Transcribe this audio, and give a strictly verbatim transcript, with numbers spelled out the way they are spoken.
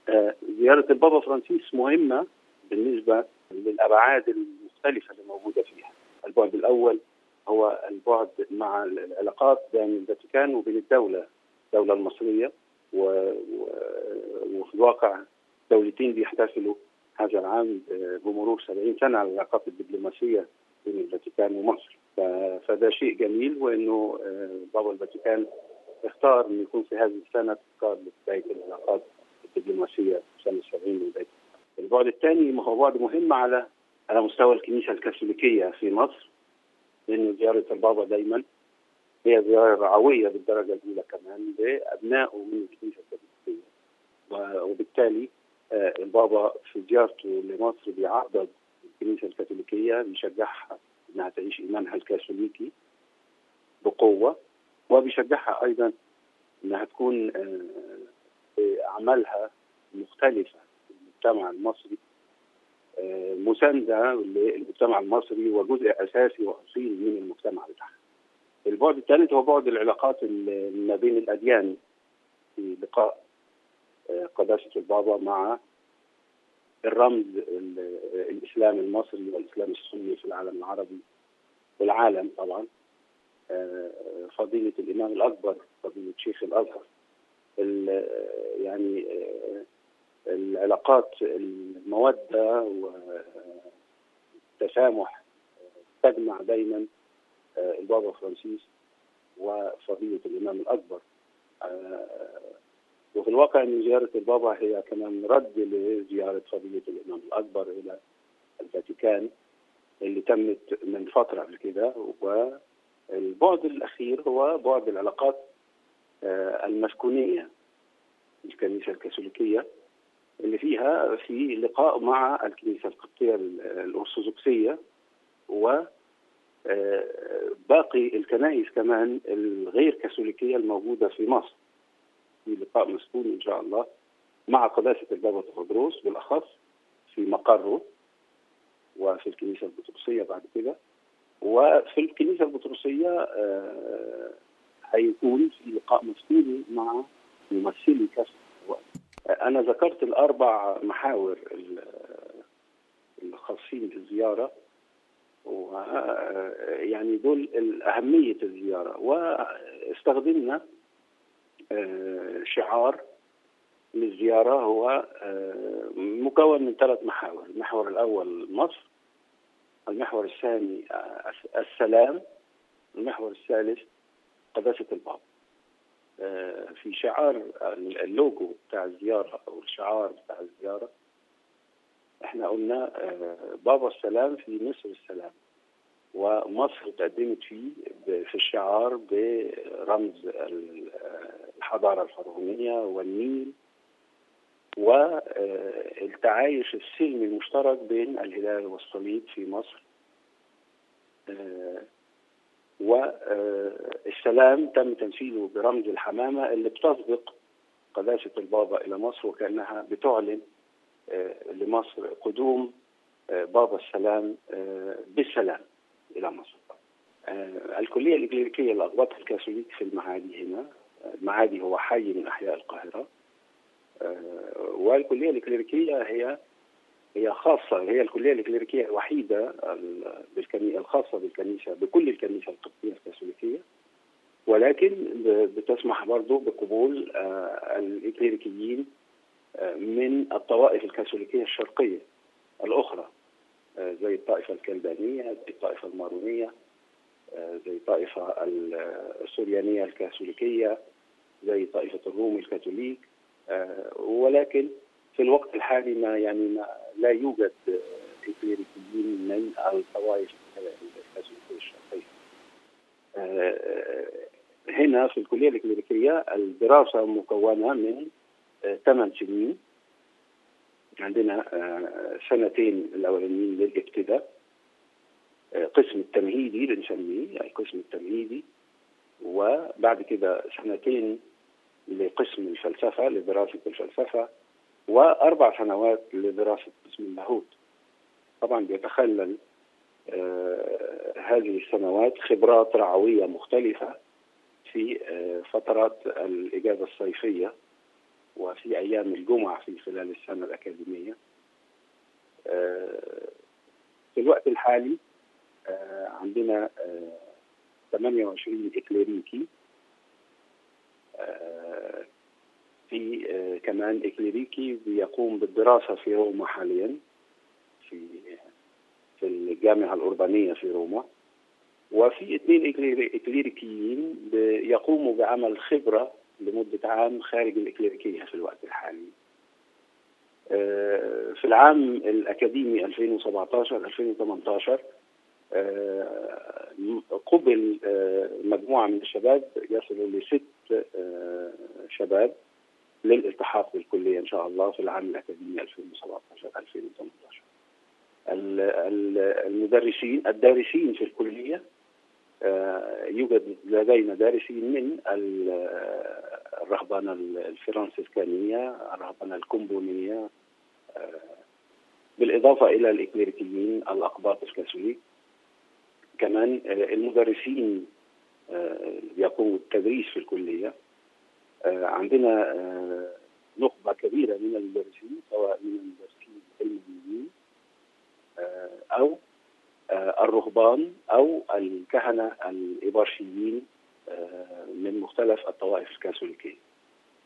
زيارة البابا فرانسيس مهمة بالنسبة للأبعاد المختلفة اللي موجودة فيها. البعد الأول هو البعد مع العلاقات بين الفاتيكان وبين الدولة الدولة المصرية، وفي الواقع دولتين بيحتفلوا هذا العام بمرور سبعين سنة على العلاقات الدبلوماسية بين الفاتيكان ومصر. فده شيء جميل، وإنه بابا الفاتيكان اختار إنه يكون في هذه السنة تذكار لبداية العلاقات الدبلوماسية سنة سبعين من بداية. البعد الثاني هو بعد مهم على على مستوى الكنيسة الكاثوليكية في مصر، لأن زيارة البابا دايما هي زيارة رعوية بالدرجة الأولى كمان لأبنائه من الكنيسة الكاثوليكية، وبالتالي البابا في زيارته لمصر بيعرض الكنيسة الكاثوليكية، بيشجعها إنها تعيش إيمانها الكاثوليكي بقوة، وبيشجعها أيضا إنها تكون أعمالها مختلفة في المجتمع المصري، مساندة للمجتمع المصري وجزء أساسي وأصيل من المجتمع بتاعها. البعد الثالث هو بعد العلاقات ما بين الأديان، في لقاء قداسة البابا مع الرمز الإسلام المصري والإسلام السني في العالم العربي والعالم طبعا، فضيلة الإمام الأكبر فضيلة شيخ الأزهر. يعني العلاقات المودة والتسامح تجمع دايما البابا فرانسيس وفضيلة الإمام الأكبر. وفي الواقع أن زيارة البابا هي كمان رد لزيارة فضيلة الإمام الأكبر إلى الفاتيكان اللي تمت من فترة قبل كده. والبعد الأخير هو بعد العلاقات المسكونية الكنيسة الكاثوليكية، اللي فيها في لقاء مع الكنيسة القبطية الأرثوذكسية وباقي الكنائس كمان الغير كاثوليكية الموجودة في مصر، في لقاء مسكون إن شاء الله مع قداسة البابا تودروس بالأخص في مقره، وفي الكنيسة البطرسية بعد كده. وفي الكنيسة البطرسية هيكون في لقاء مسكوني مع ممثلي كاثوليك. أنا ذكرت الأربع محاور الخاصين بالزيارة، ويعني دول أهمية الزيارة. واستخدمنا شعار للزيارة هو مكون من ثلاث محاور. المحور الأول مصر، المحور الثاني السلام، المحور الثالث قداسة البابا. في شعار اللوجو بتاع الزيارة أو الشعار بتاع الزيارة احنا قلنا بابا السلام في مصر السلام، ومصر تقدمت فيه في الشعار برمز الحضارة الفرعونية والنيل والتعايش السلمي المشترك بين الهلال والصليب في مصر. والسلام تم تمثيله برمز الحمامة اللي بتسبق قداسة البابا إلى مصر، وكأنها بتعلن لمصر قدوم بابا السلام بالسلام إلى مصر. الكلية الإكليريكية لأقباط الكاثوليك في المعادي هنا، المعادي هو حي من أحياء القاهرة، والكلية الإكليريكية هي هي خاصة، هي الكلية الإكليريكية الوحيدة الخاصة بالكنيسة بكل الكنيسة القبطية الكاثوليكية، ولكن بتسمح برضو بقبول الإكليريكيين من الطوائف الكاثوليكية الشرقية الأخرى، زي الطائفة الكلدانية، زي الطائفة المارونية، زي الطائفة السوريانية الكاثوليكية، زي طائفة الروم الكاثوليك. ولكن في الوقت الحالي ما يعني ما لا يوجد إكليريكيين من الطوائف الكاثوليكية الشرقية. هنا في الكلية الإكليريكية الدراسة مكونة من ثمان سنين. عندنا سنتين الأولانيين للابتداء، قسم التمهيدي بنسميه القسم التمهيدي، وبعد كده سنتين لقسم الفلسفة لدراسة الفلسفة، وأربع سنوات لدراسة قسم اللاهوت. طبعا بيتخلل آه هذه السنوات خبرات رعوية مختلفة في آه فترات الإجازة الصيفية وفي أيام الجمعة في خلال السنة الأكاديمية. في الوقت الحالي عندنا ثمانية وعشرين إكليريكي، في كمان إكليريكي بيقوم بالدراسة في روما حاليا في في الجامعة الأوربانية في روما، وفي اثنين إكليريكيين يقوموا بعمل خبرة لمدة عام خارج الإكليريكية في الوقت الحالي. في العام الأكاديمي ألفين وسبعة عشر ألفين وثمانية عشر قبل مجموعة من الشباب يصلوا لست شباب للالتحاق بالكلية إن شاء الله في العام الأكاديمي ألفين وسبعة عشر ألفين وثمانية عشر. المدرسين الدارسين في الكلية يوجد لدينا دارسين من الرهبنة الفرنسيسكانية، الرهبنة الكومبونية، بالإضافة إلى الإكليريكيين الأقباط الكاثوليك. كمان المدرسين يقوموا بالتدريس في الكلية. عندنا نخبة كبيرة من المدرسين، سواء من المدرسين العلميين أو الرهبان أو الكهنة الإبرشيين من مختلف الطوائف الكاثوليكية.